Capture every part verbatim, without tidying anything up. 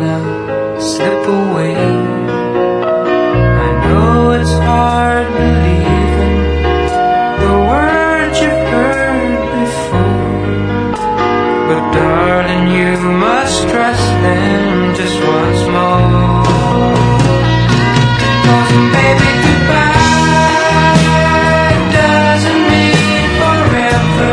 now slip away. I know it's hard believing the words you've heard before, but darling, you must trust them just once more. 'Cause baby, goodbye doesn't mean forever.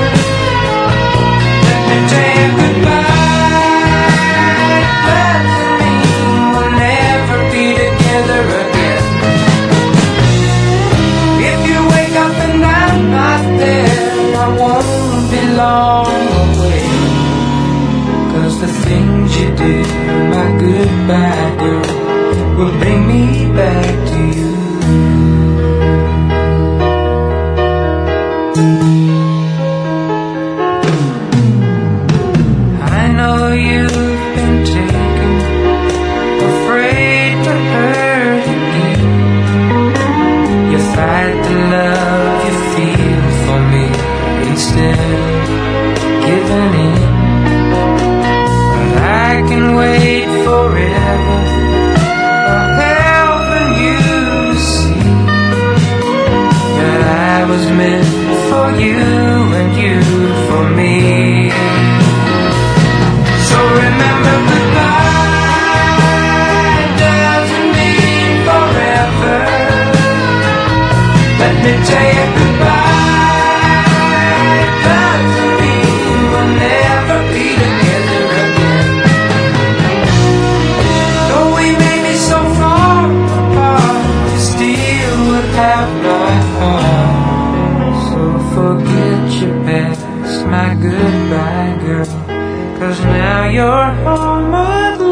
Let me tell you, goodbye doesn't mean we'll never be together again. If you wake up and I'm not there, I won't be long away. 'Cause the things you do, my goodbye girl, will bring me back to you. I know you've been taken, afraid to hurt again. You fight the love you feel for me instead of giving in. But I can wait forever, helping you to see that I was meant for you and you for me. So remember, goodbye doesn't mean forever. Let me tell you, goodbye doesn't mean we'll never be together again. Though we may be so far apart, you still would have my heart. So forget your past, my goodbye girl, 'cause now you're home alone.